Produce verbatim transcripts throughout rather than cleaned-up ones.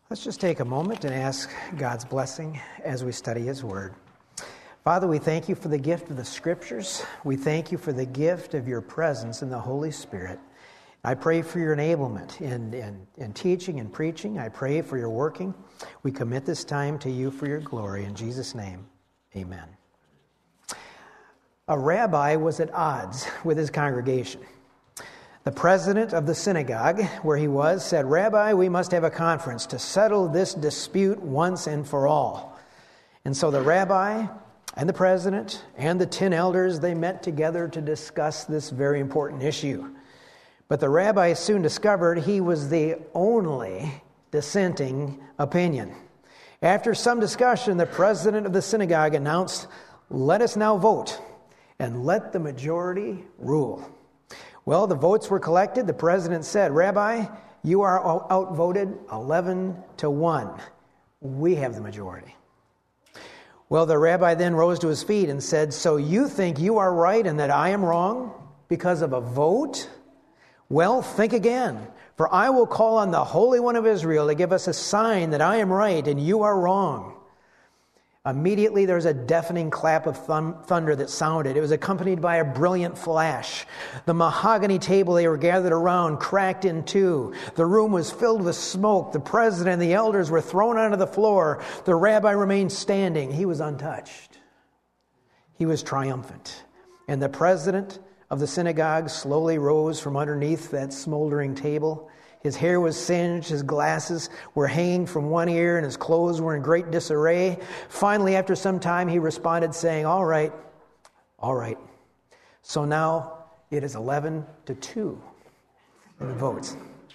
Let's just take a moment and ask God's blessing as we study His Word. Father, we thank you for the gift of the Scriptures. We thank you for the gift of your presence in the Holy Spirit. I pray for your enablement in, in, in teaching and preaching. I pray for your working. We commit this time to you for your glory. In Jesus' name, amen. A rabbi was at odds with his congregation. The president of the synagogue where he was said, "Rabbi, we must have a conference to settle this dispute once and for all." And so the rabbi and the president and the ten elders, they met together to discuss this very important issue. But the rabbi soon discovered he was the only dissenting opinion. After some discussion, the president of the synagogue announced, "Let us now vote, and let the majority rule." Well, the votes were collected. The president said, "Rabbi, you are outvoted eleven to one. We have the majority." Well, the rabbi then rose to his feet and said, "So you think you are right and that I am wrong because of a vote? Well, think again, for I will call on the Holy One of Israel to give us a sign that I am right and you are wrong." Immediately there was a deafening clap of thun- thunder that sounded. It was accompanied by a brilliant flash. The mahogany table they were gathered around cracked in two. The room was filled with smoke. The president and the elders were thrown onto the floor. The rabbi remained standing. He was untouched. He was triumphant. And the president of the synagogue slowly rose from underneath that smoldering table. His hair was singed, his glasses were hanging from one ear, and his clothes were in great disarray. Finally, after some time, he responded saying, "All right, all right. So now it is eleven to two in the votes."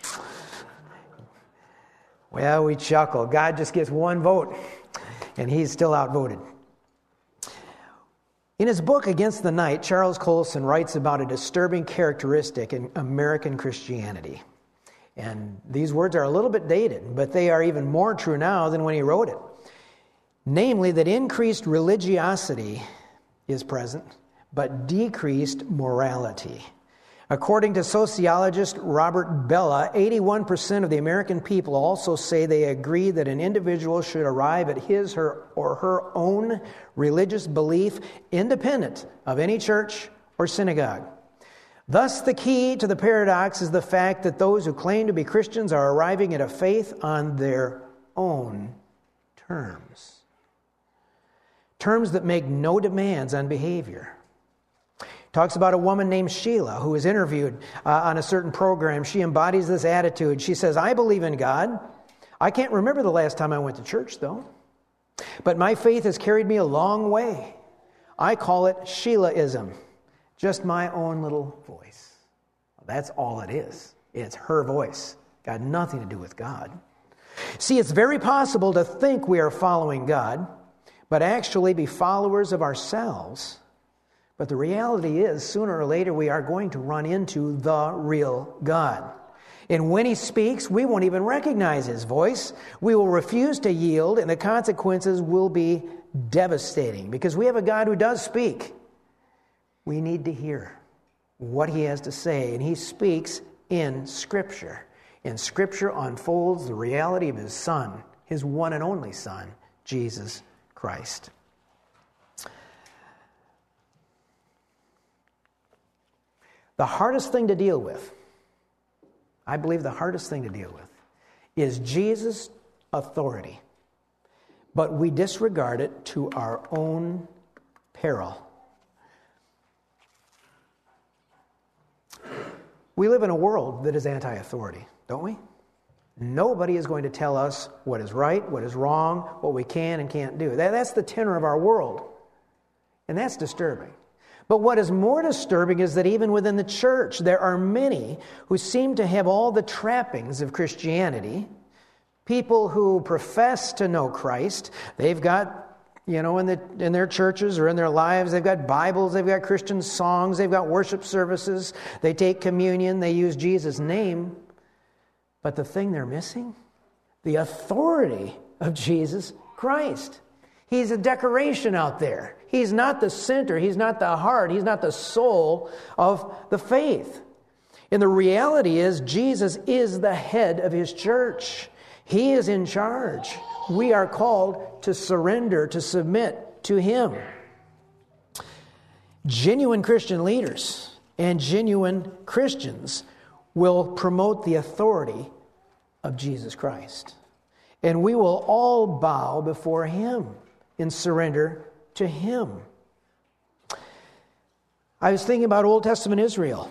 Well, we chuckle. God just gets one vote, and he's still outvoted. In his book, Against the Night, Charles Colson writes about a disturbing characteristic in American Christianity. And these words are a little bit dated, but they are even more true now than when he wrote it. Namely, that increased religiosity is present, but decreased morality. According to sociologist Robert Bellah, eighty-one percent of the American people also say they agree that an individual should arrive at his her, or her own religious belief independent of any church or synagogue. Thus, the key to the paradox is the fact that those who claim to be Christians are arriving at a faith on their own terms. Terms that make no demands on behavior. Talks about a woman named Sheila who was interviewed uh, on a certain program. She embodies this attitude. She says, "I believe in God. I can't remember the last time I went to church, though. But my faith has carried me a long way. I call it Sheilaism. Just my own little voice." That's all it is. It's her voice. Got nothing to do with God. See, it's very possible to think we are following God, but actually be followers of ourselves. But the reality is, sooner or later, we are going to run into the real God. And when he speaks, we won't even recognize his voice. We will refuse to yield, and the consequences will be devastating because we have a God who does speak. We need to hear what he has to say, and he speaks in Scripture. And Scripture unfolds the reality of his Son, his one and only Son, Jesus Christ. The hardest thing to deal with, I believe the hardest thing to deal with, is Jesus' authority. But we disregard it to our own peril. We live in a world that is anti-authority, don't we? Nobody is going to tell us what is right, what is wrong, what we can and can't do. That, that's the tenor of our world. And that's disturbing. But what is more disturbing is that even within the church, there are many who seem to have all the trappings of Christianity. People who profess to know Christ. They've got, you know, in the in their churches or in their lives, they've got Bibles, they've got Christian songs, they've got worship services, they take communion, they use Jesus' name. But the thing they're missing, the authority of Jesus Christ. He's a decoration out there. He's not the center, he's not the heart, he's not the soul of the faith. And the reality is, Jesus is the head of his church. He is in charge. We are called to surrender, to submit to Him. Genuine Christian leaders and genuine Christians will promote the authority of Jesus Christ. And we will all bow before Him in surrender to Him. I was thinking about Old Testament Israel.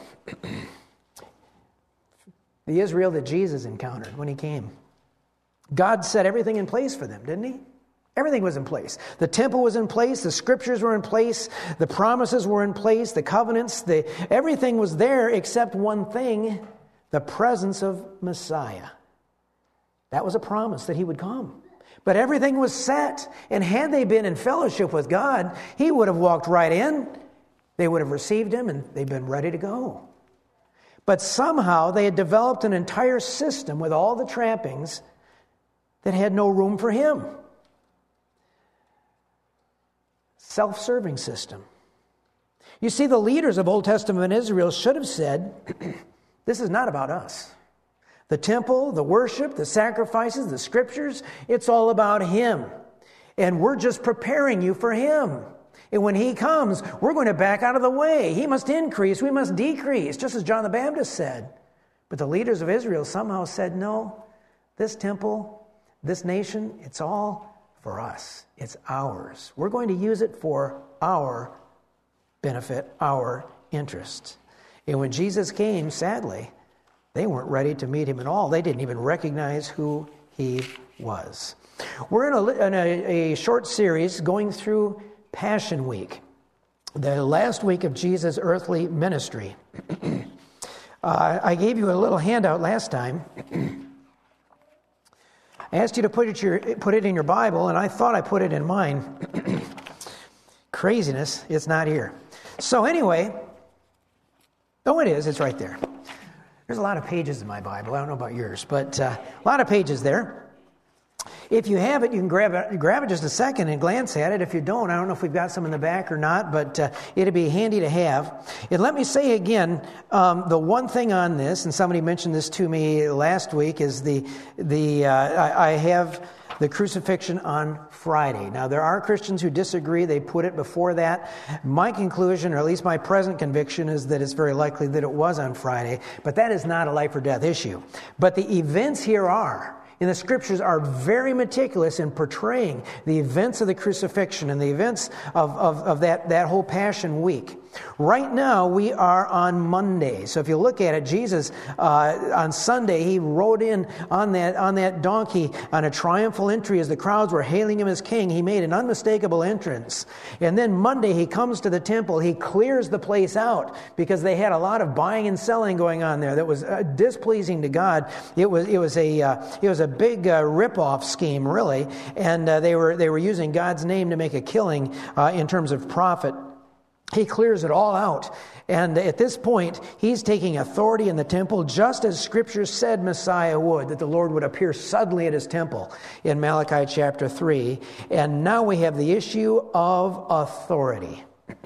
The Israel that Jesus encountered when He came. God set everything in place for them, didn't He? Everything was in place. The temple was in place. The scriptures were in place. The promises were in place. The covenants, the, everything was there except one thing, the presence of Messiah. That was a promise that He would come. But everything was set. And had they been in fellowship with God, He would have walked right in. They would have received Him and they'd been ready to go. But somehow they had developed an entire system with all the trappings that had no room for Him. Self-serving system. You see, the leaders of Old Testament Israel should have said, this is not about us. The temple, the worship, the sacrifices, the scriptures, it's all about Him. And we're just preparing you for Him. And when He comes, we're going to back out of the way. He must increase, we must decrease, just as John the Baptist said. But the leaders of Israel somehow said, no, this temple, this nation, it's all for us. It's ours. We're going to use it for our benefit, our interest. And when Jesus came, sadly, they weren't ready to meet Him at all. They didn't even recognize who He was. We're in a, in a, a short series going through Passion Week, the last week of Jesus' earthly ministry. uh, I gave you a little handout last time. I asked you to put it, your, put it in your Bible, and I thought I put it in mine. Craziness, it's not here. So anyway, oh, it is, it's right there. There's a lot of pages in my Bible. I don't know about yours, but uh, a lot of pages there. If you have it, you can grab it, grab it just a second and glance at it. If you don't, I don't know if we've got some in the back or not, but uh, it'd be handy to have. And let me say again, um, the one thing on this, and somebody mentioned this to me last week, is the the uh, I, I have the crucifixion on Friday. Now, there are Christians who disagree. They put it before that. My conclusion, or at least my present conviction, is that it's very likely that it was on Friday, but that is not a life or death issue. But the events here are, and the scriptures are very meticulous in portraying the events of the crucifixion and the events of, of, of that, that whole Passion Week. Right now, we are on Monday. So if you look at it, Jesus, uh, on Sunday, He rode in on that, on that donkey on a triumphal entry as the crowds were hailing Him as king. He made an unmistakable entrance. And then Monday, He comes to the temple. He clears the place out because they had a lot of buying and selling going on there that was uh, displeasing to God. It was, it was a, uh, it was a big uh, rip-off scheme, really. And uh, they were, they were using God's name to make a killing uh, in terms of profit. He clears it all out. And at this point, He's taking authority in the temple, just as Scripture said Messiah would, that the Lord would appear suddenly at His temple in Malachi chapter three. And now we have the issue of authority.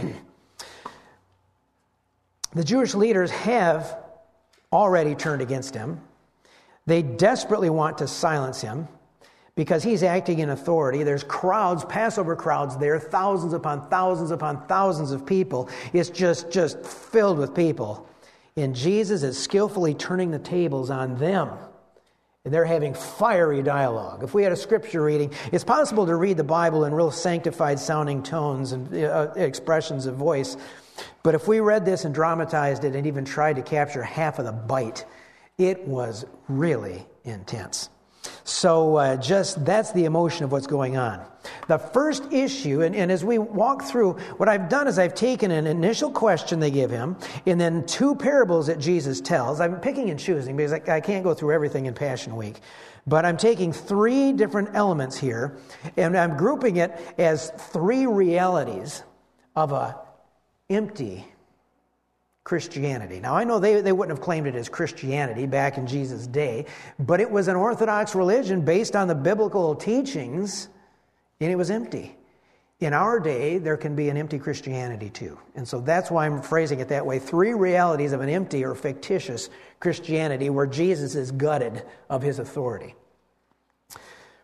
The Jewish leaders have already turned against Him. They desperately want to silence Him because He's acting in authority. There's crowds, Passover crowds there, thousands upon thousands upon thousands of people. It's just, just filled with people. And Jesus is skillfully turning the tables on them. And they're having fiery dialogue. If we had a scripture reading, it's possible to read the Bible in real sanctified sounding tones and uh, expressions of voice. But if we read this and dramatized it and even tried to capture half of the bite, it was really intense. So uh, just that's the emotion of what's going on. The first issue, and, and as we walk through, what I've done is I've taken an initial question they give Him, and then two parables that Jesus tells. I'm picking and choosing because I, I can't go through everything in Passion Week. But I'm taking three different elements here, and I'm grouping it as three realities of a empty Christianity. Now, I know they, they wouldn't have claimed it as Christianity back in Jesus' day, but it was an orthodox religion based on the biblical teachings, and it was empty. In our day, there can be an empty Christianity too. And so that's why I'm phrasing it that way. Three realities of an empty or fictitious Christianity where Jesus is gutted of His authority.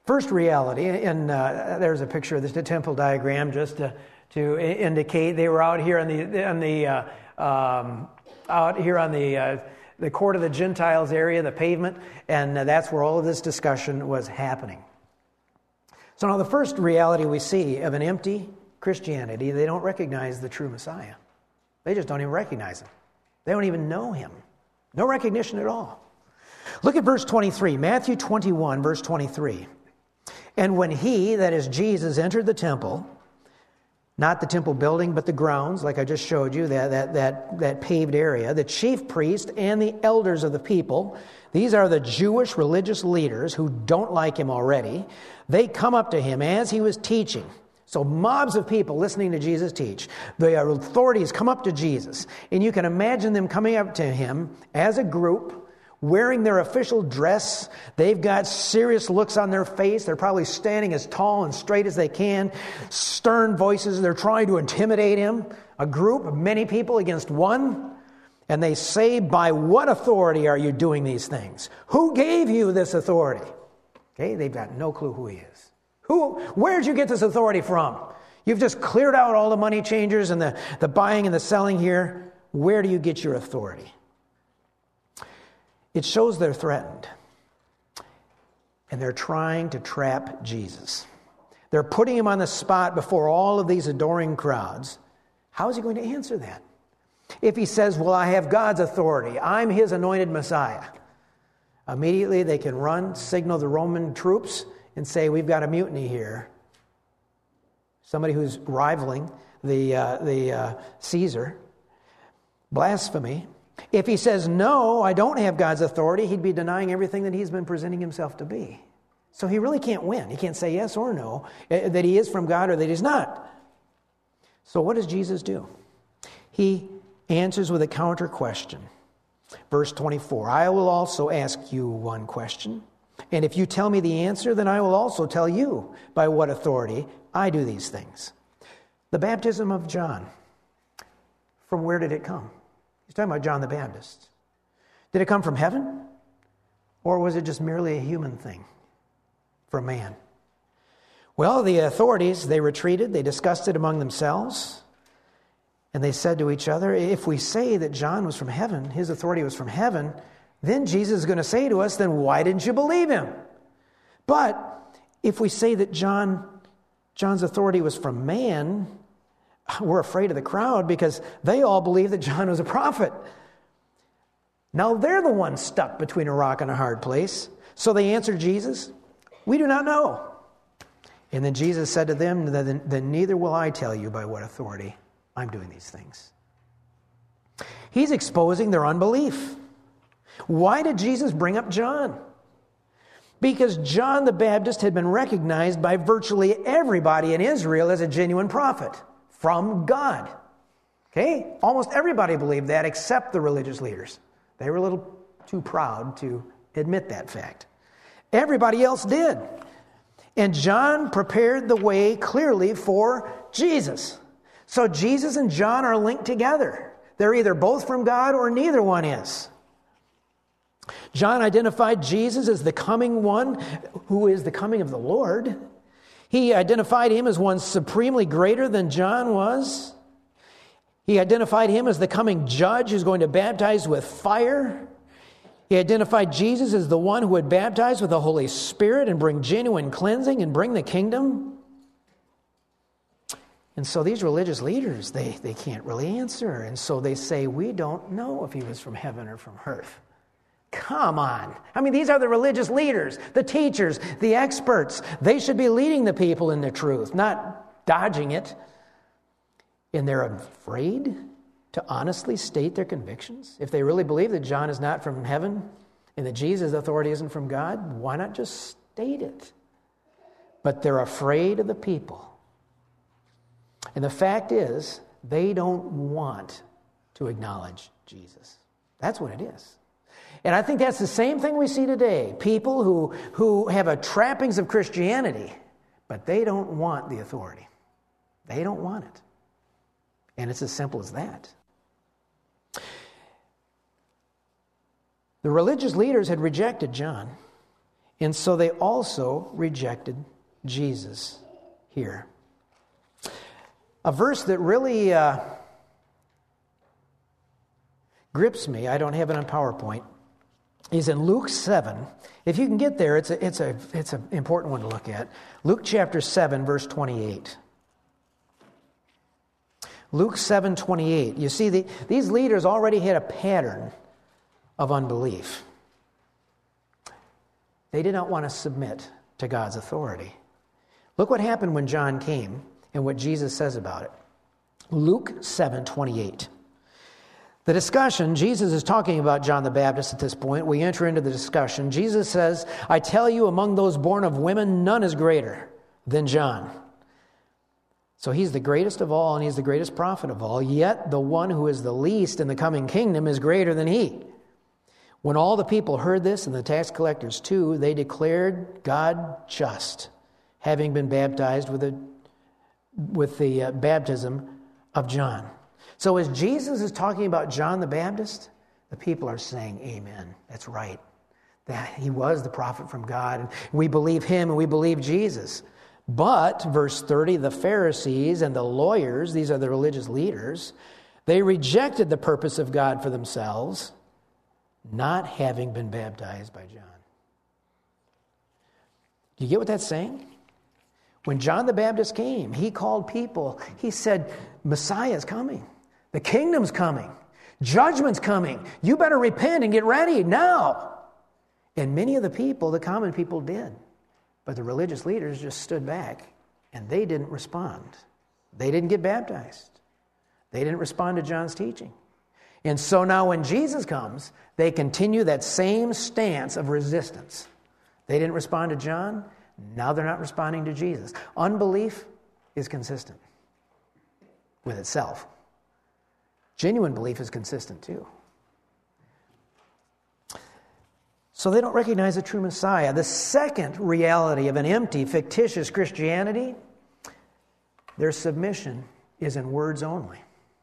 First reality, and uh, there's a picture of this, the temple diagram, just to, to indicate they were out here on the on the uh, um, out here on the uh, the court of the Gentiles area, the pavement, and uh, that's where all of this discussion was happening. So now the first reality we see of an empty Christianity, they don't recognize the true Messiah. They just don't even recognize him. They don't even know him. No recognition at all. Look at verse twenty-three, Matthew twenty-one, verse twenty-three. And when he, that is Jesus, entered the temple, not the temple building, but the grounds, like I just showed you, that, that, that, that paved area, the chief priest and the elders of the people, these are the Jewish religious leaders who don't like him already, they come up to him as he was teaching. So mobs of people listening to Jesus teach. The authorities come up to Jesus, and you can imagine them coming up to him as a group, wearing their official dress. They've got serious looks on their face. They're probably standing as tall and straight as they can. Stern voices. They're trying to intimidate him. A group of many people against one. And they say, by what authority are you doing these things? Who gave you this authority? Okay, they've got no clue who he is. Who? Where did you get this authority from? You've just cleared out all the money changers and the, the buying and the selling here. Where do you get your authority? It shows they're threatened. And they're trying to trap Jesus. They're putting him on the spot before all of these adoring crowds. How is he going to answer that? If he says, well, I have God's authority, I'm his anointed Messiah, immediately they can run, signal the Roman troops, and say, we've got a mutiny here. Somebody who's rivaling the, uh, the uh, Caesar. Blasphemy. If he says, no, I don't have God's authority, he'd be denying everything that he's been presenting himself to be. So he really can't win. He can't say yes or no, that he is from God or that he's not. So what does Jesus do? He answers with a counter question. Verse twenty-four, I will also ask you one question, and if you tell me the answer, then I will also tell you by what authority I do these things. The baptism of John, from where did it come? He's talking about John the Baptist. Did it come from heaven? Or was it just merely a human thing from man? Well, the authorities, they retreated, they discussed it among themselves, and they said to each other, if we say that John was from heaven, his authority was from heaven, then Jesus is going to say to us, then why didn't you believe him? But if we say that John, John's authority was from man, we're afraid of the crowd because they all believe that John was a prophet. Now they're the ones stuck between a rock and a hard place. So they answered Jesus, we do not know. And then Jesus said to them, then, then neither will I tell you by what authority I'm doing these things. He's exposing their unbelief. Why did Jesus bring up John? Because John the Baptist had been recognized by virtually everybody in Israel as a genuine prophet from God. Okay? Almost everybody believed that except the religious leaders. They were a little too proud to admit that fact. Everybody else did. And John prepared the way clearly for Jesus. So Jesus and John are linked together. They're either both from God or neither one is. John identified Jesus as the coming one who is the coming of the Lord. He identified him as one supremely greater than John was. He identified him as the coming judge who's going to baptize with fire. He identified Jesus as the one who would baptize with the Holy Spirit and bring genuine cleansing and bring the kingdom. And so these religious leaders, they, they can't really answer. And so they say, we don't know if he was from heaven or from earth. Come on. I mean, these are the religious leaders, the teachers, the experts. They should be leading the people in the truth, not dodging it. And they're afraid to honestly state their convictions. If they really believe that John is not from heaven and that Jesus' authority isn't from God, why not just state it? But they're afraid of the people. And the fact is, they don't want to acknowledge Jesus. That's what it is. And I think that's the same thing we see today. People who, who have a trappings of Christianity, but they don't want the authority. They don't want it. And it's as simple as that. The religious leaders had rejected John. And so they also rejected Jesus here. A verse that really uh, grips me, I don't have it on PowerPoint, is in Luke seven. If you can get there, it's a, it's a, it's an important one to look at. Luke chapter seven, verse twenty-eight. Luke seven twenty-eight. You see, the, these leaders already had a pattern of unbelief. They did not want to submit to God's authority. Look what happened when John came and what Jesus says about it. Luke seven twenty-eight. The discussion, Jesus is talking about John the Baptist at this point. We enter into the discussion. Jesus says, I tell you, among those born of women, none is greater than John. So he's the greatest of all, and he's the greatest prophet of all. Yet the one who is the least in the coming kingdom is greater than he. When all the people heard this, and the tax collectors too, they declared God just, having been baptized with, a, with the uh, baptism of John. So as Jesus is talking about John the Baptist, the people are saying, amen. That's right. That he was the prophet from God, and we believe him and we believe Jesus. But, verse thirty, the Pharisees and the lawyers, these are the religious leaders, they rejected the purpose of God for themselves, not having been baptized by John. Do you get what that's saying? When John the Baptist came, he called people. He said, Messiah's coming. The kingdom's coming. Judgment's coming. You better repent and get ready now. And many of the people, the common people, did. But the religious leaders just stood back, and they didn't respond. They didn't get baptized. They didn't respond to John's teaching. And so now when Jesus comes, they continue that same stance of resistance. They didn't respond to John. Now they're not responding to Jesus. Unbelief is consistent with itself. Genuine belief is consistent too. So they don't recognize the true Messiah. The second reality of an empty, fictitious Christianity, their submission is in words only.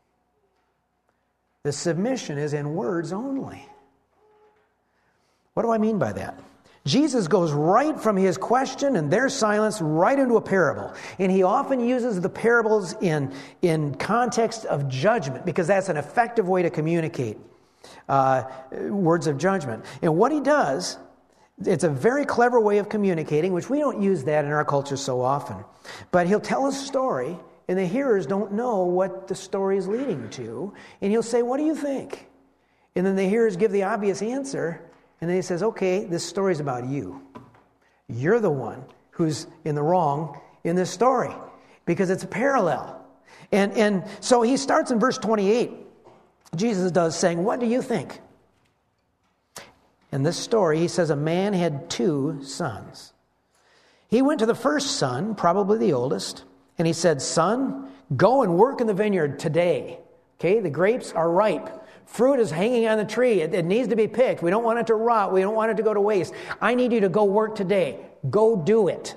The submission is in words only. What do I mean by that? Jesus goes right from his question and their silence right into a parable. And he often uses the parables in, in context of judgment because that's an effective way to communicate uh, words of judgment. And what he does, it's a very clever way of communicating, which we don't use that in our culture so often. But he'll tell a story and the hearers don't know what the story is leading to. And he'll say, what do you think? And then the hearers give the obvious answer. And then he says, okay, this story's about you. You're the one who's in the wrong in this story because it's a parallel. And, and so he starts in verse twenty-eight. Jesus does, saying, what do you think? In this story, he says a man had two sons. He went to the first son, probably the oldest, and he said, son, go and work in the vineyard today. Okay, the grapes are ripe. Fruit is hanging on the tree. It, it needs to be picked. We don't want it to rot. We don't want it to go to waste. I need you to go work today. Go do it.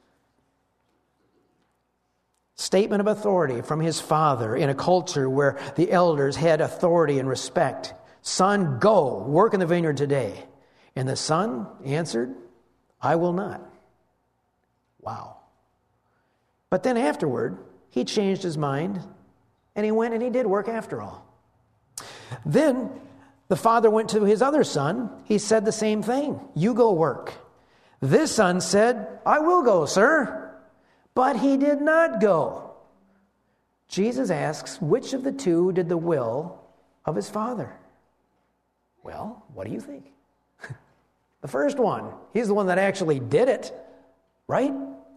Statement of authority from his father in a culture where the elders had authority and respect. Son, go, work in the vineyard today. And the son answered, I will not. Wow. But then afterward, he changed his mind, and he went and he did work after all. Then the father went to his other son. He said the same thing. You go work. This son said, I will go, sir. But he did not go. Jesus asks, which of the two did the will of his father? Well, what do you think? The first one. He's the one that actually did it, right?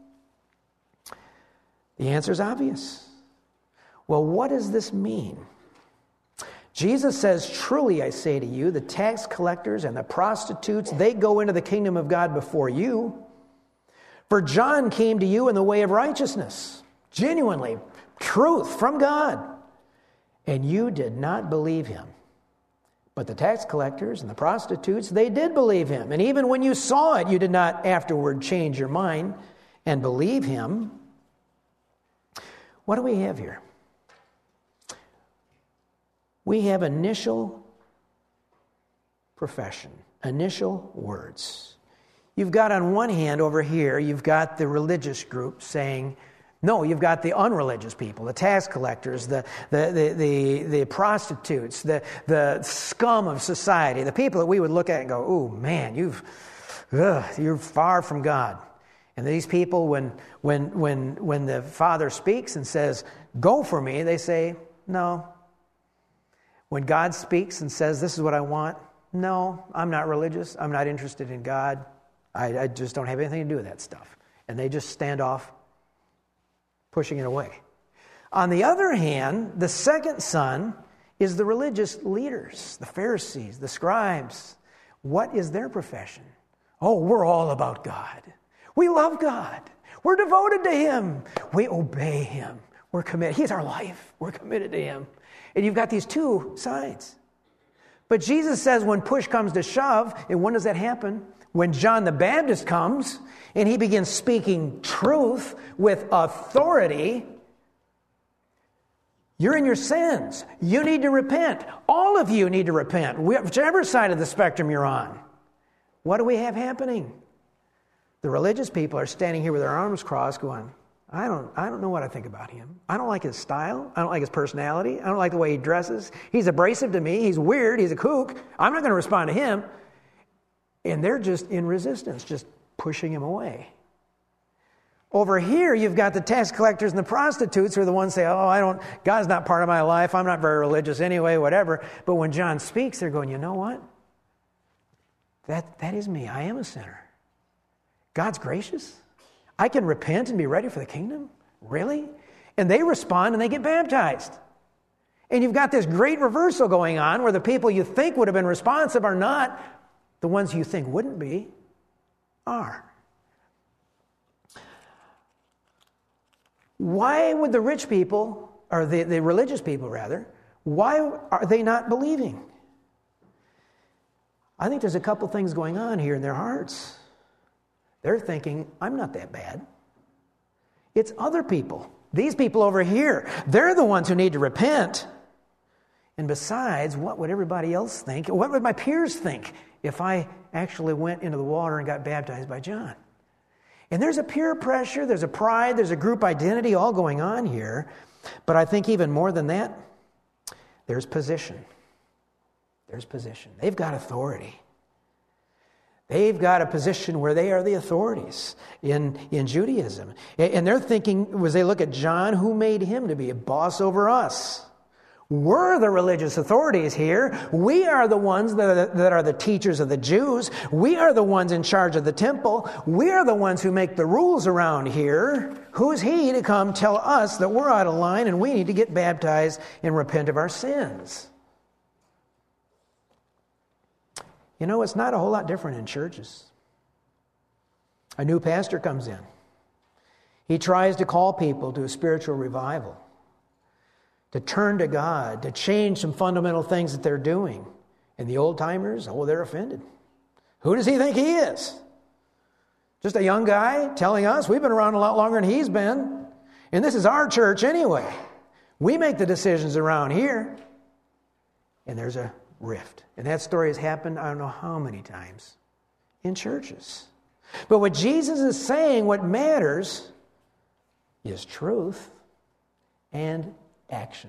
The answer is obvious. Well, what does this mean? Jesus says, truly I say to you, the tax collectors and the prostitutes, they go into the kingdom of God before you. For John came to you in the way of righteousness, genuinely, truth from God, and you did not believe him. But the tax collectors and the prostitutes, they did believe him. And even when you saw it, you did not afterward change your mind and believe him. What do we have here? We have initial profession, initial words. You've got on one hand over here, you've got the religious group saying, no, you've got the unreligious people, the tax collectors, the the the the, the prostitutes, the, the scum of society, the people that we would look at and go, oh man, you've ugh, you're far from God. And these people, when when when when the Father speaks and says, go for me, they say, no. When God speaks and says, this is what I want, no, I'm not religious, I'm not interested in God. I, I just don't have anything to do with that stuff. And they just stand off, pushing it away. On the other hand, the second son is the religious leaders, the Pharisees, the scribes. What is their profession? Oh, we're all about God. We love God. We're devoted to Him. We obey Him. We're committed. He's our life. We're committed to Him. And you've got these two sides. But Jesus says when push comes to shove, and when does that happen? When John the Baptist comes and he begins speaking truth with authority, you're in your sins. You need to repent. All of you need to repent, whichever side of the spectrum you're on. What do we have happening? The religious people are standing here with their arms crossed going, I don't, I don't know what I think about him. I don't like his style. I don't like his personality. I don't like the way he dresses. He's abrasive to me. He's weird. He's a kook. I'm not going to respond to him. And they're just in resistance, just pushing him away. Over here, you've got the tax collectors and the prostitutes who are the ones who say, oh, I don't, God's not part of my life. I'm not very religious anyway, whatever. But when John speaks, they're going, you know what? That, that is me. I am a sinner. God's gracious. I can repent and be ready for the kingdom? Really? And they respond and they get baptized. And you've got this great reversal going on where the people you think would have been responsive are not. The ones you think wouldn't be are. Why would the rich people, or the, the religious people rather, why are they not believing? I think there's a couple things going on here in their hearts. They're thinking, I'm not that bad. It's other people. These people over here, they're the ones who need to repent. And besides, what would everybody else think? What would my peers think if I actually went into the water and got baptized by John? And there's a peer pressure, there's a pride, there's a group identity all going on here. But I think even more than that, there's position. There's position. They've got authority. They've got a position where they are the authorities in, in Judaism. And they're thinking, as they look at John, who made him to be a boss over us? We're the religious authorities here. We are the ones that are, that are the teachers of the Jews. We are the ones in charge of the temple. We are the ones who make the rules around here. Who's he to come tell us that we're out of line and we need to get baptized and repent of our sins? You know, it's not a whole lot different in churches. A new pastor comes in. He tries to call people to a spiritual revival, to turn to God, to change some fundamental things that they're doing. And the old-timers, oh, they're offended. Who does he think he is? Just a young guy telling us we've been around a lot longer than he's been. And this is our church anyway. We make the decisions around here. And there's a rift. And that story has happened I don't know how many times in churches. But what Jesus is saying, what matters is truth and action.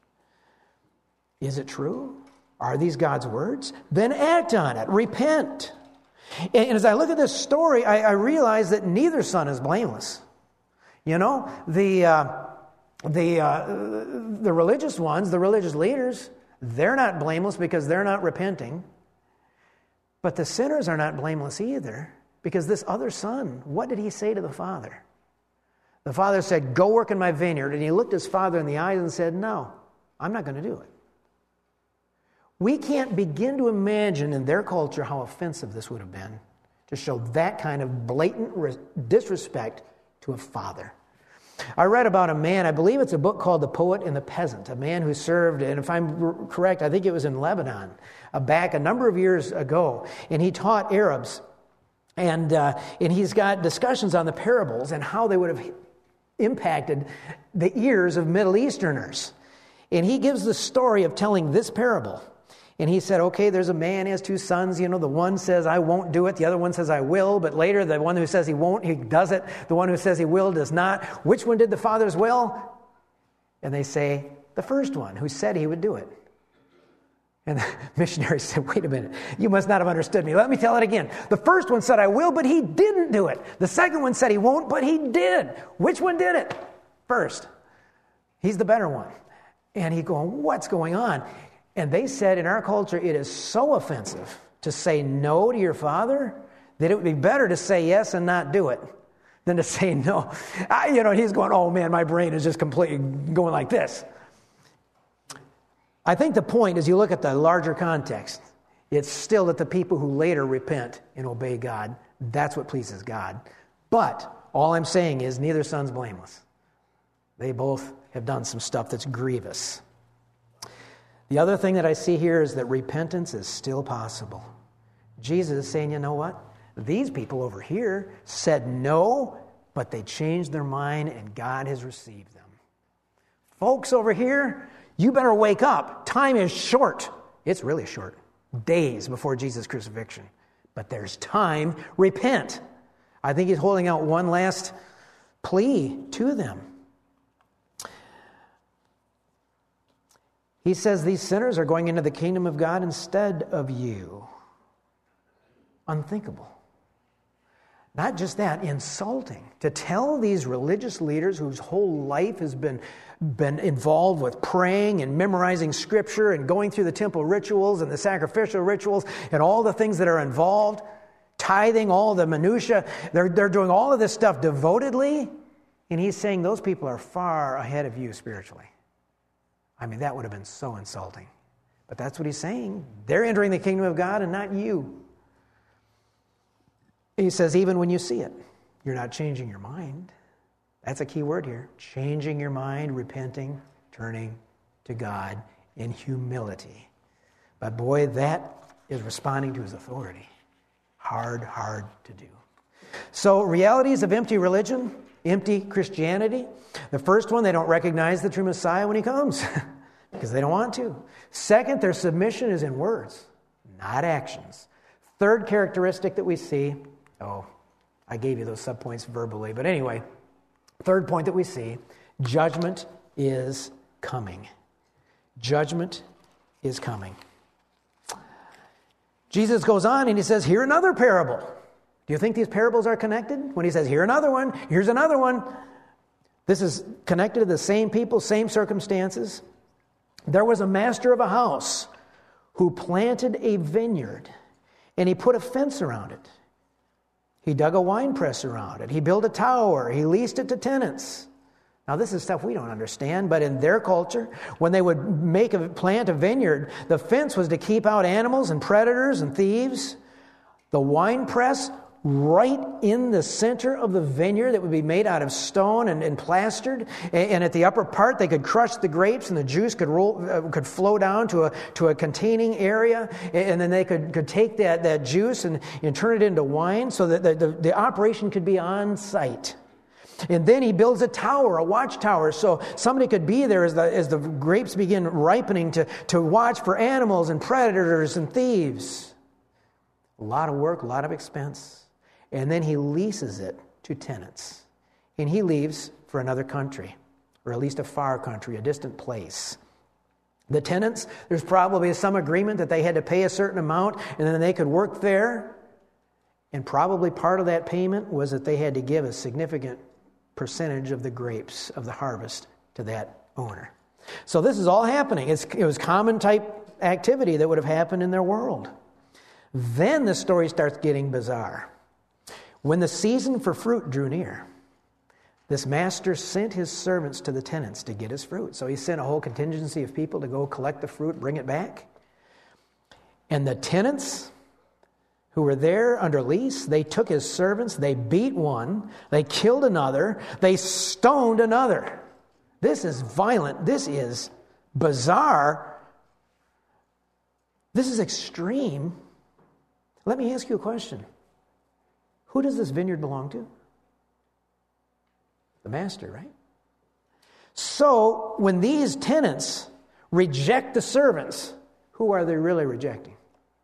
Is it true? Are these God's words? Then act on it. Repent. And as I look at this story, I, I realize that neither son is blameless. You know, the uh, the uh, the religious ones, the religious leaders, they're not blameless because they're not repenting. But the sinners are not blameless either, because this other son, what did he say to the father? The father said, go work in my vineyard. And he looked his father in the eyes and said, no, I'm not going to do it. We can't begin to imagine in their culture how offensive this would have been to show that kind of blatant disrespect to a father. I read about a man, I believe it's a book called The Poet and the Peasant, a man who served, and if I'm correct, I think it was in Lebanon, uh, back a number of years ago, and he taught Arabs. And, uh, and he's got discussions on the parables and how they would have impacted the ears of Middle Easterners. And he gives the story of telling this parable. And he said, okay, there's a man, he has two sons. You know, the one says, I won't do it. The other one says, I will. But later, the one who says he won't, he does it. The one who says he will does not. Which one did the father's will? And they say, the first one who said he would do it. And the missionary said, wait a minute, you must not have understood me. Let me tell it again. The first one said, I will, but he didn't do it. The second one said he won't, but he did. Which one did it? First. He's the better one. And he's going, what's going on? And they said, in our culture, it is so offensive to say no to your father that it would be better to say yes and not do it than to say no. I, you know, he's going, oh man, my brain is just completely going like this. I think the point is, you look at the larger context, it's still that the people who later repent and obey God, that's what pleases God. But all I'm saying is neither son's blameless. They both have done some stuff that's grievous. The other thing that I see here is that repentance is still possible. Jesus is saying, you know what? These people over here said no, but they changed their mind and God has received them. Folks over here, you better wake up. Time is short. It's really short. Days before Jesus' crucifixion. But there's time. Repent. I think he's holding out one last plea to them. He says these sinners are going into the kingdom of God instead of you. Unthinkable. Not just that, insulting. To tell these religious leaders whose whole life has been, been involved with praying and memorizing Scripture and going through the temple rituals and the sacrificial rituals and all the things that are involved, tithing, all the minutia, they're, they're doing all of this stuff devotedly, and he's saying those people are far ahead of you spiritually. I mean, that would have been so insulting. But that's what he's saying. They're entering the kingdom of God and not you. He says, even when you see it, you're not changing your mind. That's a key word here. Changing your mind, repenting, turning to God in humility. But boy, that is responding to his authority. Hard, hard to do. So, realities of empty religion, empty Christianity. The first one, they don't recognize the true Messiah when he comes because they don't want to. Second, their submission is in words, not actions. Third characteristic that we see, oh, I gave you those subpoints verbally, but anyway, third point that we see, judgment is coming. Judgment is coming. Jesus goes on and he says, here another parable. Do you think these parables are connected? When he says, here another one, here's another one. This is connected to the same people, same circumstances. There was a master of a house who planted a vineyard, and he put a fence around it. He dug a wine press around it. He built a tower. He leased it to tenants. Now, this is stuff we don't understand, but in their culture, when they would make a plant a vineyard, the fence was to keep out animals and predators and thieves. The wine press right in the center of the vineyard that would be made out of stone and, and plastered. And, and at the upper part, they could crush the grapes and the juice could roll, uh, could flow down to a to a containing area. And then they could, could take that, that juice and, and turn it into wine so that the, the, the operation could be on site. And then he builds a tower, a watchtower, so somebody could be there as the, as the grapes begin ripening to, to watch for animals and predators and thieves. A lot of work, a lot of expense. And then he leases it to tenants. And he leaves for another country, or at least a far country, a distant place. The tenants, there's probably some agreement that they had to pay a certain amount, and then they could work there. And probably part of that payment was that they had to give a significant percentage of the grapes of the harvest to that owner. So this is all happening. It's, it was common type activity that would have happened in their world. Then the story starts getting bizarre. When the season for fruit drew near, this master sent his servants to the tenants to get his fruit. So he sent a whole contingency of people to go collect the fruit, bring it back. And the tenants who were there under lease, they took his servants, they beat one, they killed another, they stoned another. This is violent. This is bizarre. This is extreme. Let me ask you a question. Who does this vineyard belong to? The master, right? So when these tenants reject the servants Who are they really rejecting?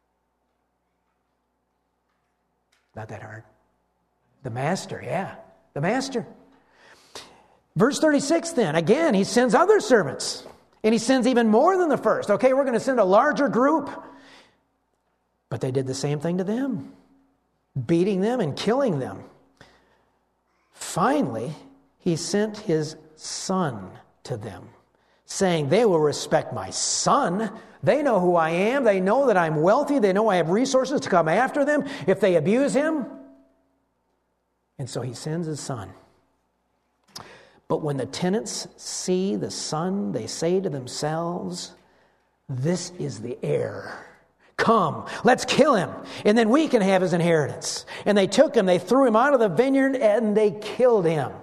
Not that hard. The master, yeah. The master. Verse thirty-six then, again, he sends other servants. And he sends even more than the first. Okay, we're going to send a larger group. But they did the same thing to them, beating them and killing them. Finally, he sent his son to them, saying, they will respect my son. They know who I am. They know that I'm wealthy. They know I have resources to come after them if they abuse him. And so he sends his son. But when the tenants see the son, they say to themselves, this is the heir. Come, let's kill him, and then we can have his inheritance. And they took him, they threw him out of the vineyard, and they killed him.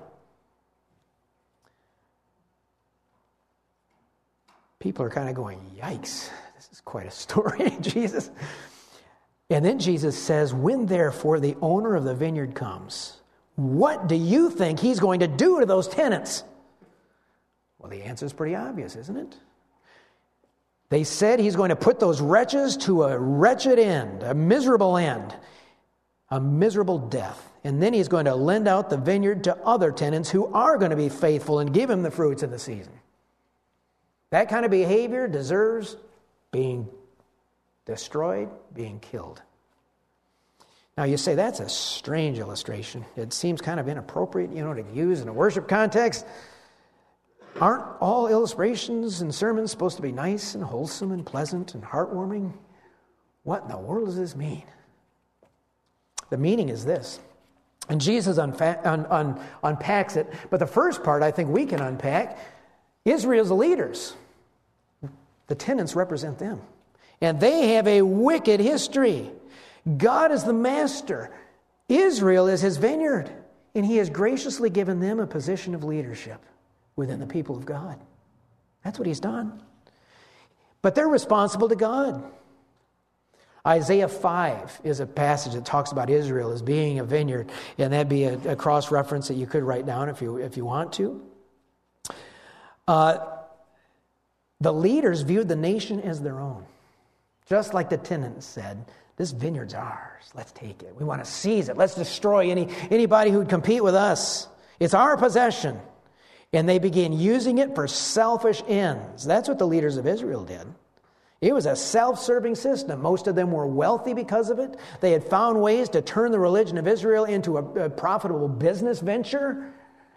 People are kind of going, yikes, this is quite a story, Jesus. And then Jesus says, when therefore the owner of the vineyard comes, what do you think he's going to do to those tenants? Well, the answer is pretty obvious, isn't it? They said he's going to put those wretches to a wretched end, a miserable end, a miserable death. And then he's going to lend out the vineyard to other tenants who are going to be faithful and give him the fruits of the season. That kind of behavior deserves being destroyed, being killed. Now you say, that's a strange illustration. It seems kind of inappropriate, you know, to use in a worship context. Aren't all illustrations and sermons supposed to be nice and wholesome and pleasant and heartwarming? What in the world does this mean? The meaning is this. And Jesus unfa- un- un- unpacks it. But the first part I think we can unpack. Israel's leaders. The tenants represent them. And they have a wicked history. God is the master. Israel is his vineyard. And he has graciously given them a position of leadership within the people of God. That's what he's done. But they're responsible to God. Isaiah five is a passage that talks about Israel as being a vineyard, and that'd be a, a cross-reference that you could write down if you if you want to. Uh, the leaders viewed the nation as their own. Just like the tenants said, this vineyard's ours. Let's take it. We want to seize it. Let's destroy any anybody who'd compete with us. It's our possession. And they began using it for selfish ends. That's what the leaders of Israel did. It was a self-serving system. Most of them were wealthy because of it. They had found ways to turn the religion of Israel into a, a profitable business venture.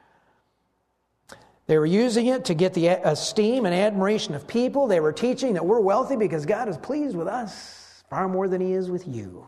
They were using it to get the esteem and admiration of people. They were teaching that we're wealthy because God is pleased with us far more than he is with you.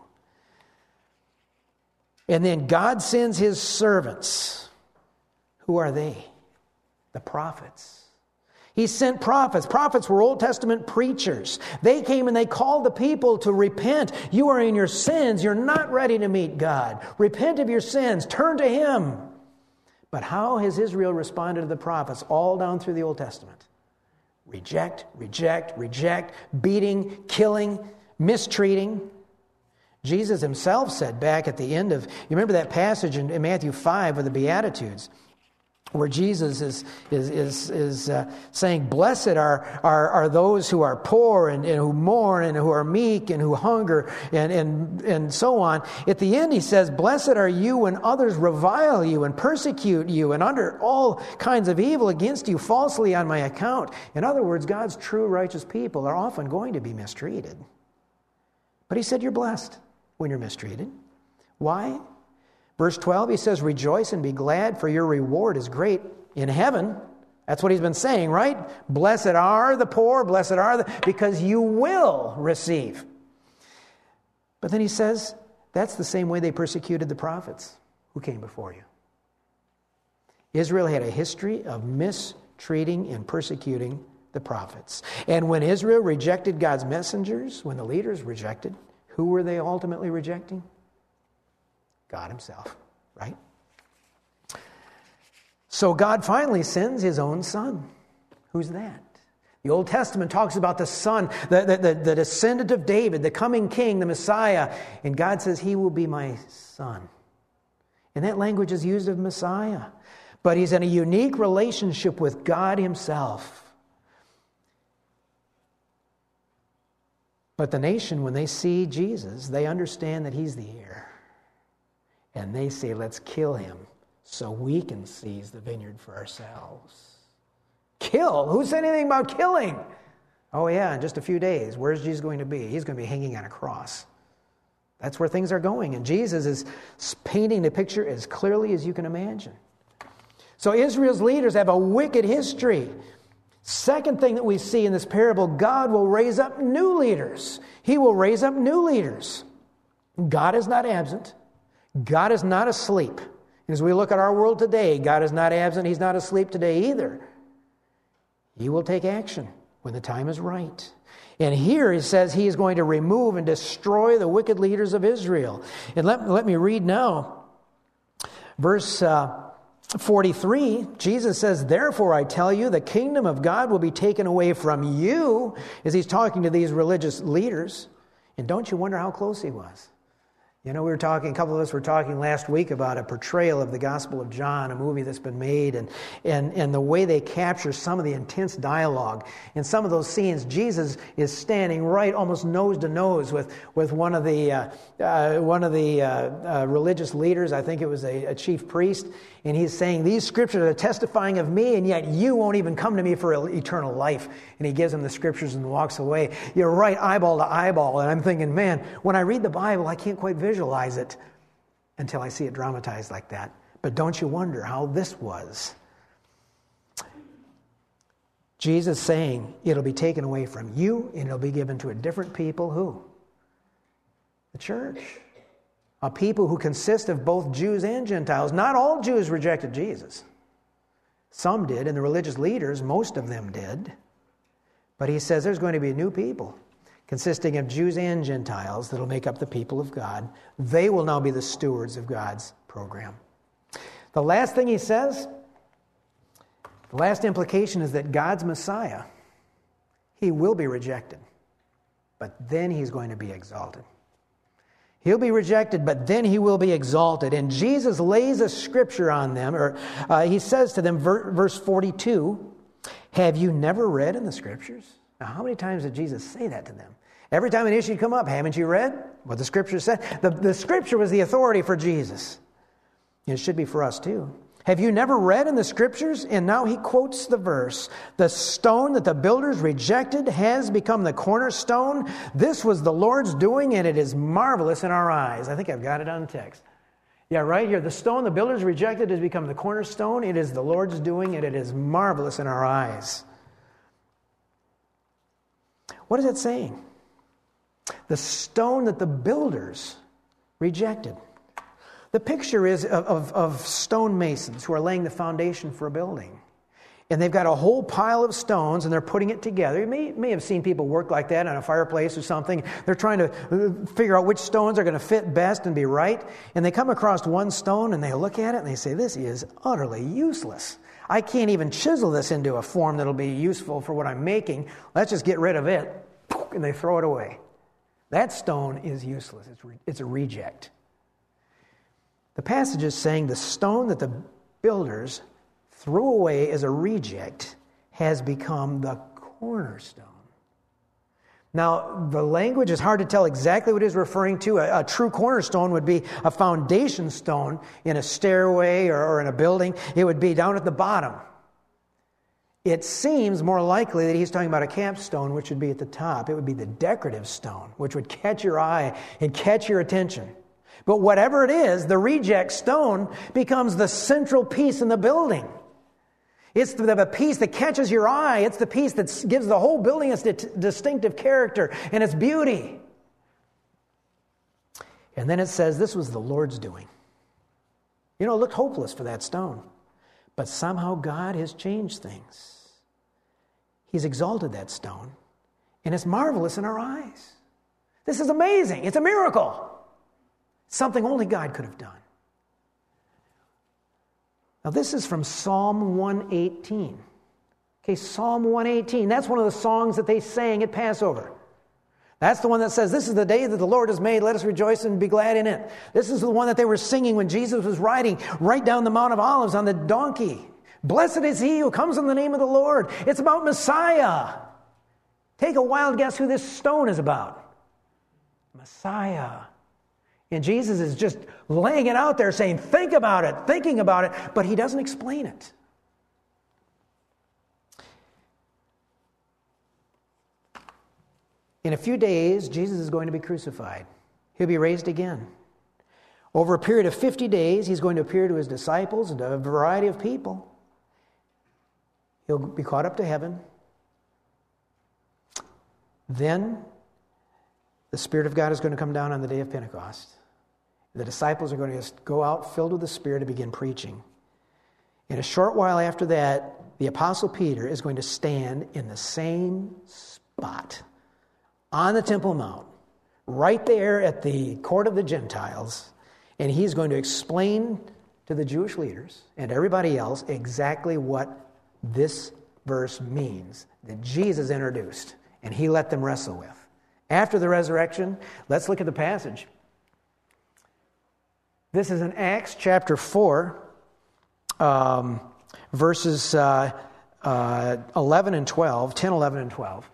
And then God sends his servants. Who are they? The prophets. He sent prophets. Prophets were Old Testament preachers. They came and they called the people to repent. You are in your sins. You're not ready to meet God. Repent of your sins. Turn to him. But how has Israel responded to the prophets all down through the Old Testament? Reject, reject, reject, beating, killing, mistreating. Jesus himself said back at the end of, you remember that passage in, in Matthew five with the Beatitudes, where Jesus is is is, is uh, saying, blessed are, are are those who are poor and, and who mourn and who are meek and who hunger and, and, and so on. At the end he says, blessed are you when others revile you and persecute you and utter all kinds of evil against you falsely on my account. In other words, God's true righteous people are often going to be mistreated. But he said, you're blessed when you're mistreated. Why? Verse twelve, he says, rejoice and be glad, for your reward is great in heaven. That's what he's been saying, right? Blessed are the poor, blessed are the, because you will receive. But then he says, that's the same way they persecuted the prophets who came before you. Israel had a history of mistreating and persecuting the prophets. And when Israel rejected God's messengers, when the leaders rejected, who were they ultimately rejecting? God himself, right? So God finally sends his own son. Who's that? The Old Testament talks about the son, the, the, the, the descendant of David, the coming king, the Messiah. And God says, he will be my son. And that language is used of Messiah. But he's in a unique relationship with God himself. But the nation, when they see Jesus, they understand that he's the heir. And they say, let's kill him so we can seize the vineyard for ourselves. Kill? Who said anything about killing? Oh yeah, in just a few days, where's Jesus going to be? He's going to be hanging on a cross. That's where things are going. And Jesus is painting the picture as clearly as you can imagine. So Israel's leaders have a wicked history. Second thing that we see in this parable, God will raise up new leaders. He will raise up new leaders. God is not absent. God is not asleep. As we look at our world today, God is not absent. He's not asleep today either. He will take action when the time is right. And here he says he is going to remove and destroy the wicked leaders of Israel. And let, let me read now. Verse uh, forty-three, Jesus says, therefore I tell you, the kingdom of God will be taken away from you, as he's talking to these religious leaders. And don't you wonder how close he was? You know, we were talking, a couple of us were talking last week about a portrayal of the Gospel of John, a movie that's been made, and, and, and the way they capture some of the intense dialogue. In some of those scenes, Jesus is standing right almost nose to nose with, with one of the, uh, uh, one of the uh, uh, religious leaders. I think it was a, a chief priest. And he's saying, these scriptures are testifying of me, and yet you won't even come to me for eternal life. And he gives him the scriptures and walks away. You're right, eyeball to eyeball. And I'm thinking, man, when I read the Bible, I can't quite visualize it until I see it dramatized like that. But don't you wonder how this was? Jesus saying, it'll be taken away from you, and it'll be given to a different people. Who? The church. A people who consist of both Jews and Gentiles. Not all Jews rejected Jesus. Some did, and the religious leaders, most of them did. But he says there's going to be a new people consisting of Jews and Gentiles that'll make up the people of God. They will now be the stewards of God's program. The last thing he says, the last implication is that God's Messiah, he will be rejected, but then he's going to be exalted. He'll be rejected, but then he will be exalted. And Jesus lays a scripture on them, or uh, he says to them, ver- verse forty-two, have you never read in the scriptures? Now, how many times did Jesus say that to them? Every time an issue would come up, haven't you read what the scripture said? The, the scripture was the authority for Jesus. It should be for us too. Have you never read in the scriptures? And now he quotes the verse. The stone that the builders rejected has become the cornerstone. This was the Lord's doing, and it is marvelous in our eyes. I think I've got it on text. Yeah, right here. The stone the builders rejected has become the cornerstone. It is the Lord's doing, and it is marvelous in our eyes. What is it saying? The stone that the builders rejected. The picture is of, of, of stonemasons who are laying the foundation for a building. And they've got a whole pile of stones, and they're putting it together. You may, may have seen people work like that on a fireplace or something. They're trying to figure out which stones are going to fit best and be right. And they come across one stone, and they look at it, and they say, this is utterly useless. I can't even chisel this into a form that'll be useful for what I'm making. Let's just get rid of it. And they throw it away. That stone is useless. It's, re- it's a reject. The passage is saying the stone that the builders threw away as a reject has become the cornerstone. Now, the language is hard to tell exactly what he's referring to. A, a true cornerstone would be a foundation stone in a stairway or, or in a building. It would be down at the bottom. It seems more likely that he's talking about a capstone, which would be at the top. It would be the decorative stone, which would catch your eye and catch your attention. But whatever it is, the reject stone becomes the central piece in the building. It's the piece that catches your eye. It's the piece that gives the whole building its distinctive character and its beauty. And then it says this was the Lord's doing. You know, it looked hopeless for that stone. But somehow God has changed things. He's exalted that stone. And it's marvelous in our eyes. This is amazing. It's a miracle. Something only God could have done. Now this is from Psalm one eighteen. Okay, Psalm one eighteen. That's one of the songs that they sang at Passover. That's the one that says, this is the day that the Lord has made. Let us rejoice and be glad in it. This is the one that they were singing when Jesus was riding right down the Mount of Olives on the donkey. Blessed is he who comes in the name of the Lord. It's about Messiah. Take a wild guess who this stone is about. Messiah. And Jesus is just laying it out there saying, think about it, thinking about it, but he doesn't explain it. In a few days, Jesus is going to be crucified. He'll be raised again. Over a period of fifty days, he's going to appear to his disciples and to a variety of people. He'll be caught up to heaven. Then, the Spirit of God is going to come down on the day of Pentecost. The disciples are going to go out filled with the Spirit and begin preaching. In a short while after that, the Apostle Peter is going to stand in the same spot on the Temple Mount, right there at the court of the Gentiles, and he's going to explain to the Jewish leaders and everybody else exactly what this verse means that Jesus introduced, and he let them wrestle with. After the resurrection, let's look at the passage. This is in Acts chapter four, um, verses uh, uh, eleven and twelve, ten, eleven, and twelve.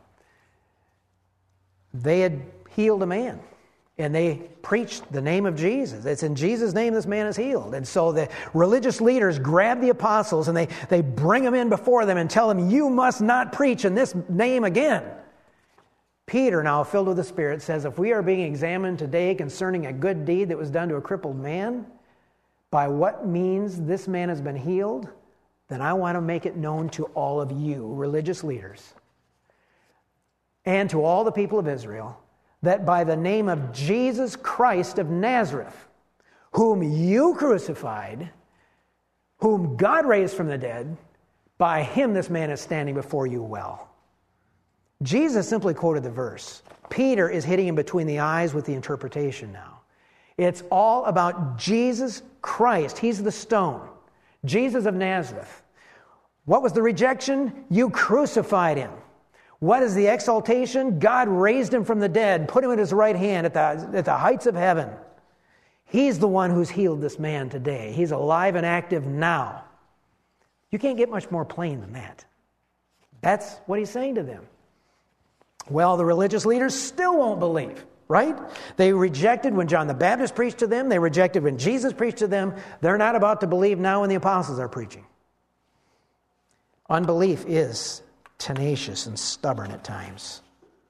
They had healed a man, and they preached the name of Jesus. It's in Jesus' name this man is healed. And so the religious leaders grab the apostles, and they, they bring them in before them and tell them, you must not preach in this name again. Peter, now filled with the Spirit, says, if we are being examined today concerning a good deed that was done to a crippled man, by what means this man has been healed, then I want to make it known to all of you, religious leaders, and to all the people of Israel, that by the name of Jesus Christ of Nazareth, whom you crucified, whom God raised from the dead, by him this man is standing before you well. Jesus simply quoted the verse. Peter is hitting him between the eyes with the interpretation now. It's all about Jesus Christ. He's the stone. Jesus of Nazareth. What was the rejection? You crucified him. What is the exaltation? God raised him from the dead, put him at his right hand at the, at the heights of heaven. He's the one who's healed this man today. He's alive and active now. You can't get much more plain than that. That's what he's saying to them. Well, the religious leaders still won't believe, right? They rejected when John the Baptist preached to them. They rejected when Jesus preached to them. They're not about to believe now when the apostles are preaching. Unbelief is tenacious and stubborn at times.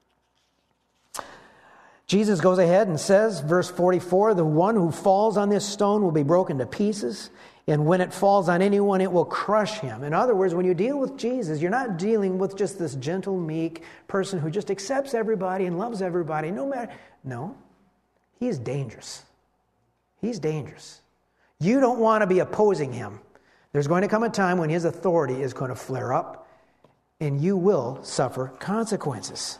Jesus goes ahead and says, verse forty-four, the one who falls on this stone will be broken to pieces, and when it falls on anyone, it will crush him. In other words, when you deal with Jesus, you're not dealing with just this gentle, meek person who just accepts everybody and loves everybody, no matter. No, he is dangerous. He's dangerous. You don't want to be opposing him. There's going to come a time when his authority is going to flare up, and you will suffer consequences.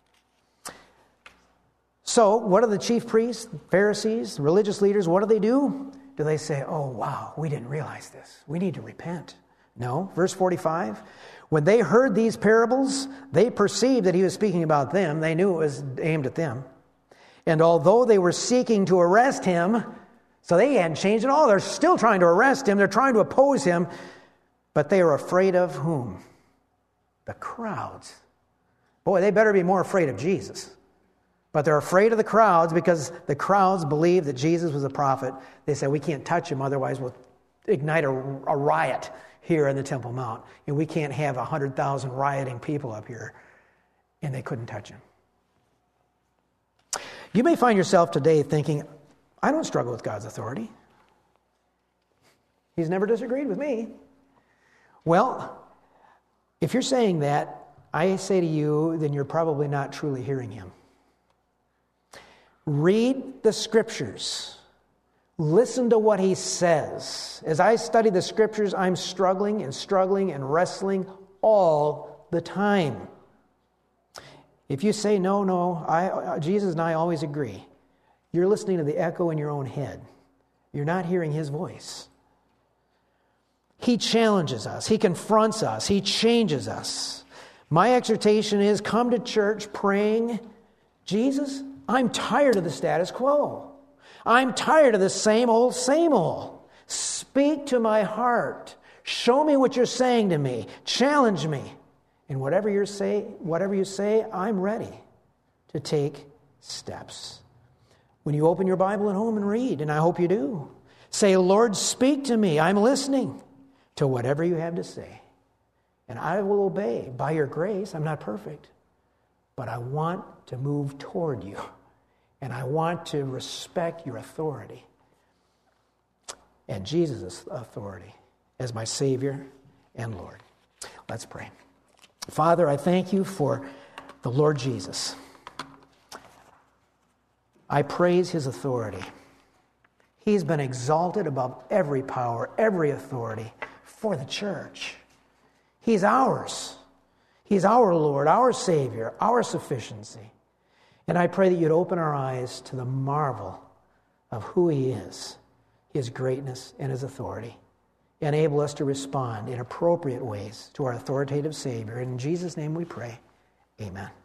So, what do the chief priests, Pharisees, religious leaders, what do they do? Do they say, oh, wow, we didn't realize this. We need to repent? No. Verse forty-five, when they heard these parables, they perceived that he was speaking about them. They knew it was aimed at them. And although they were seeking to arrest him, so they hadn't changed at all. They're still trying to arrest him. They're trying to oppose him. But they are afraid of whom? The crowds. Boy, they better be more afraid of Jesus. But they're afraid of the crowds because the crowds believe that Jesus was a prophet. They say, we can't touch him, otherwise we'll ignite a, a riot here in the Temple Mount. And we can't have one hundred thousand rioting people up here. And they couldn't touch him. You may find yourself today thinking, I don't struggle with God's authority. He's never disagreed with me. Well, if you're saying that, I say to you, then you're probably not truly hearing him. Read the Scriptures. Listen to what he says. As I study the Scriptures, I'm struggling and struggling and wrestling all the time. If you say, no, no, I, Jesus and I always agree, you're listening to the echo in your own head. You're not hearing his voice. He challenges us. He confronts us. He changes us. My exhortation is, come to church praying, Jesus, I'm tired of the status quo. I'm tired of the same old, same old. Speak to my heart. Show me what you're saying to me. Challenge me. And whatever you say, whatever you say, I'm ready to take steps. When you open your Bible at home and read, and I hope you do, say, Lord, speak to me. I'm listening to whatever you have to say. And I will obey by your grace. I'm not perfect, but I want to move toward you. And I want to respect your authority and Jesus' authority as my Savior and Lord. Let's pray. Father, I thank you for the Lord Jesus. I praise his authority. He's been exalted above every power, every authority for the church. He's ours. He's our Lord, our Savior, our sufficiency. And I pray that you'd open our eyes to the marvel of who he is, his greatness and his authority. Enable us to respond in appropriate ways to our authoritative Savior. In Jesus' name we pray. Amen.